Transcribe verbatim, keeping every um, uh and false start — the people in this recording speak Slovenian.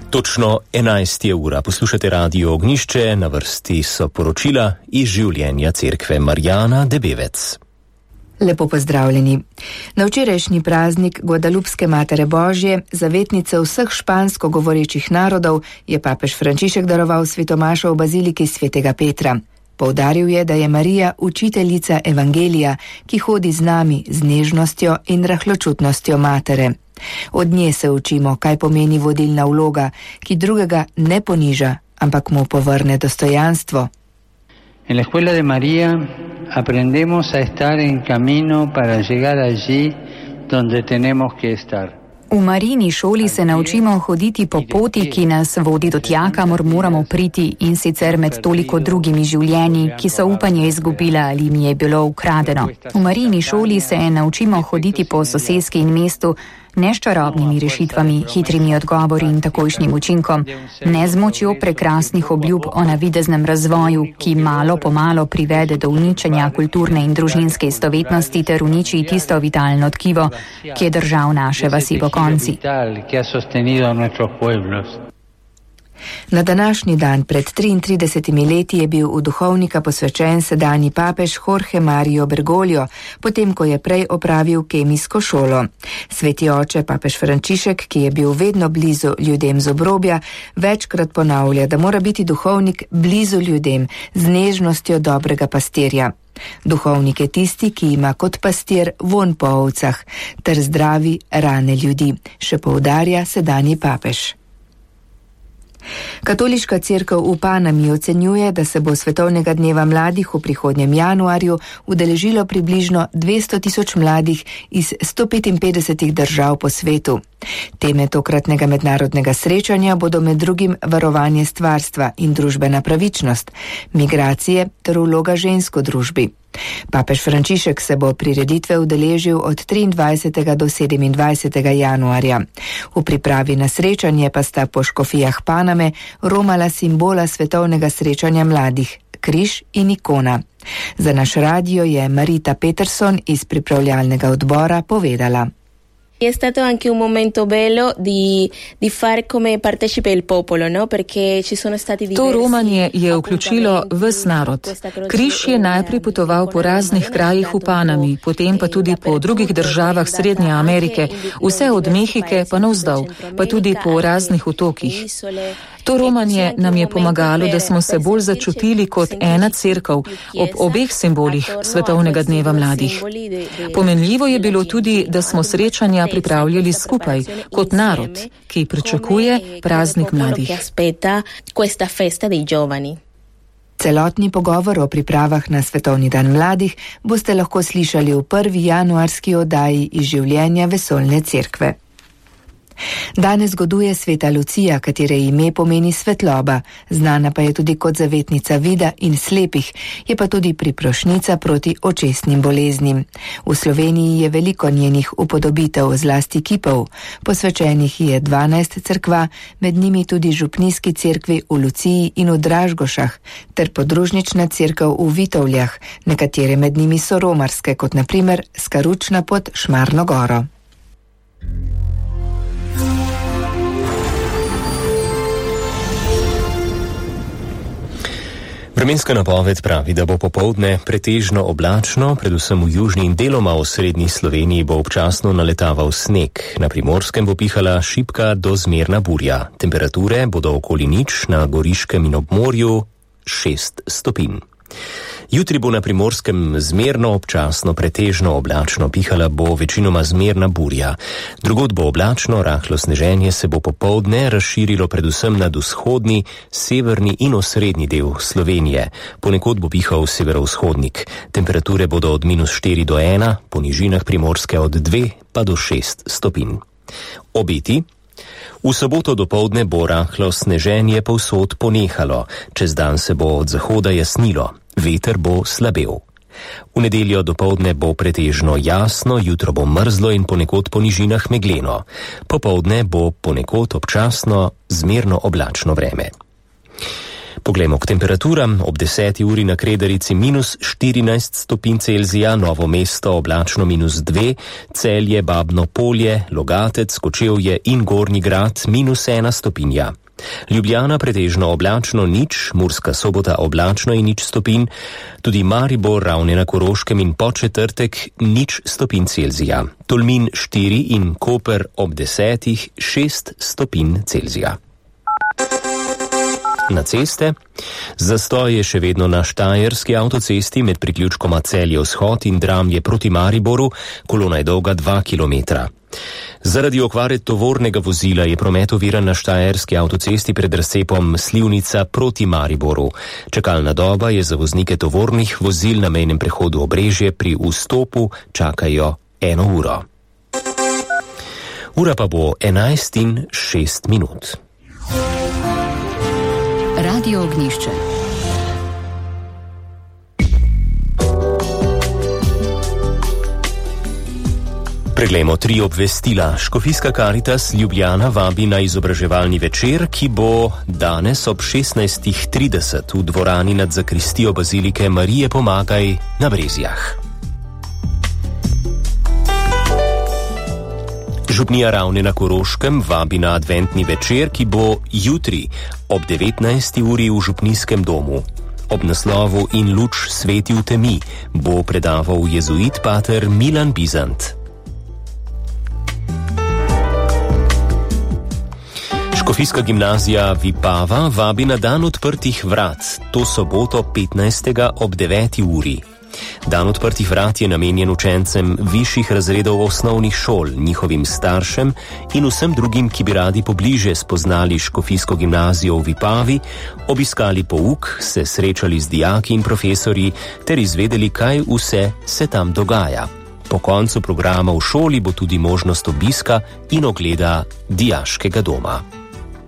Točno enajst je ura. Poslušate Radio Ognjišče, na vrsti so poročila iz življenja cerkve Marijana Debevec. Lepo pozdravljeni. Na včerajšnji praznik Guadalupske Matere Božje, zavetnice vseh špansko govorečih narodov, je papež Frančišek daroval svetomašo v baziliki svetega Petra. Poudaril je, da je Marija učiteljica evangelija, ki hodi z nami z nežnostjo in rahločutnostjo matere. Od nje se učimo, kaj pomeni vodilna vloga, ki drugega ne poniža, ampak mu povrne dostojanstvo. En la escuela de María aprendemos a estar en camino para llegar allí donde tenemos que estar. V Marijini šoli se naučimo hoditi po poti, ki nas vodi do tja, kamor moramo priti, in sicer med toliko drugimi življenji, ki so upanje izgubila ali mi je bilo ukradeno. V Marijini šoli se naučimo hoditi po soseski in mestu, ne s čarobnimi rešitvami, hitrimi odgovori in takojšnjim učinkom, ne z močjo prekrasnih obljub o navideznem razvoju, ki malo po malo privede do uničenja kulturne in družinske istovetnosti ter uniči tisto vitalno tkivo, ki je držal naše vasi po konci. Na današnji dan pred triintridesetimi leti je bil v duhovnika posvečen sedanji papež Jorge Mario Bergoglio, potem ko je prej opravil kemijsko šolo. Sveti oče papež Frančišek, ki je bil vedno blizu ljudem z obrobja, večkrat ponavlja, da mora biti duhovnik blizu ljudem z nežnostjo dobrega pastirja. Duhovnik je tisti, ki ima kot pastir vonj po ovcah ter zdravi rane ljudi, še poudarja sedanji papež. Katoliška cerkev v Panami ocenjuje, da se bo svetovnega dneva mladih v prihodnjem januarju udeležilo približno dvesto tisoč mladih iz sto petinpetdeset držav po svetu. Teme tokratnega mednarodnega srečanja bodo med drugim varovanje stvarstva in družbena pravičnost, migracije ter vloga žensk v družbi. Papež Frančišek se bo prireditve udeležil od triindvajsetega do sedemindvajsetega januarja. V pripravi na srečanje pa sta po škofijah Paname romala simbola svetovnega srečanja mladih, križ in ikona. Za naš radio je Marita Peterson iz pripravljalnega odbora povedala. È stato anche un momento bello di, di far come partecipe il popolo, no? Perché ci sono stati diversi. To romanje je vključilo ves narod. Križ je najprej potoval po raznih krajih v Panami, potem pa tudi po drugih državah Srednje Amerike, vse od Mehike pa navzdol, pa tudi po raznih otokih. To romanje nam je pomagalo, da smo se bolj začutili kot ena cerkev ob obeh simbolih svetovnega dneva mladih. Pomenljivo je bilo tudi, da smo srečanja pripravljali skupaj kot narod, ki pričakuje praznik mladih. Celotni pogovor o pripravah na svetovni dan mladih boste lahko slišali v prvi januarski oddaji iz življenja vesoljne cerkve. Danes goduje sveta Lucija, katere ime pomeni svetloba, znana pa je tudi kot zavetnica vida in slepih, je pa tudi priprošnica proti očesnim boleznim. V Sloveniji je veliko njenih upodobitev, zlasti kipov. Posvečenih je dvanajst cerkva, med njimi tudi župnijski cerkvi v Luciji in v Dražgošah, ter podružnična cerkev v Vitovljah, nekatere med njimi so romarske, kot na primer Skaručna pod Šmarno goro. Vremenska napoved pravi, da bo popoldne pretežno oblačno, predvsem v južni in deloma v srednji Sloveniji bo občasno naletaval sneg. Na Primorskem bo pihala šibka do zmerna burja. Temperature bodo okoli nič, na Goriškem in ob morju šest stopinj. Jutri bo na Primorskem zmerno občasno pretežno oblačno, pihala bo večinoma zmerna burja. Drugod bo oblačno, rahlo sneženje se bo popoldne razširilo predvsem nad vzhodni, severni in osrednji del Slovenije. Ponekod bo pihal severovzhodnik. Temperature bodo od minus štiri do ena, po nižinah Primorske od dve pa do šest stopinj. Obeti. V soboto dopoldne bo rahlo sneženje povsod ponehalo, čez dan se bo od zahoda jasnilo. Veter bo slabel. V nedeljo dopoldne bo pretežno jasno, jutro bo mrzlo in ponekod po nižinah megleno. Popoldne bo ponekod občasno zmerno oblačno vreme. Poglejmo k temperaturam. Ob deseti uri na Kredarici minus štirinajst stopinj Celzija, Novo mesto oblačno minus dve, Celje, Babno Polje, Logatec, Kočevje in Gornji Grad minus ena stopinja. Ljubljana pretežno oblačno nič, Murska Sobota oblačno in nič stopinj, tudi Maribor, Ravne na Koroškem in Podčetrtek nič stopinj Celzija. Tolmin štiri in Koper ob desetih šest stopinj Celzija. Na ceste. Zastoj je še vedno na Štajerski avtocesti med priključkoma Celje vzhod in Dramlje proti Mariboru, kolona je dolga dva kilometra. Zaradi okvare tovornega vozila je promet oviran na Štajerski avtocesti pred razcepom Slivnica proti Mariboru. Čakalna doba je za voznike tovornih vozil na mejnem prehodu Obrežje pri vstopu čakajo eno uro. Ura pa bo enajst in šest minut. Radio Ognjišče. Preglejmo tri obvestila. Škofijska Karitas Ljubljana vabi na izobraževalni večer, ki bo danes ob šestnajstih trideset v dvorani nad zakristijo bazilike Marije Pomagaj na Brezjah. Župnija Ravne na Koroškem vabi na adventni večer, ki bo jutri ob devetnajsti uri v župnijskem domu. Ob naslovu In luč sveti v temi bo predaval jezuit pater Milan Bizant. Škofijska gimnazija Vipava vabi na dan odprtih vrat, to soboto petnajstega ob deveti uri. Dan odprtih vrat je namenjen učencem višjih razredov osnovnih šol, njihovim staršem in vsem drugim, ki bi radi pobliže spoznali Škofijsko gimnazijo v Vipavi, obiskali pouk, se srečali z dijaki in profesorji ter izvedeli, kaj vse se tam dogaja. Po koncu programa v šoli bo tudi možnost obiska in ogleda dijaškega doma.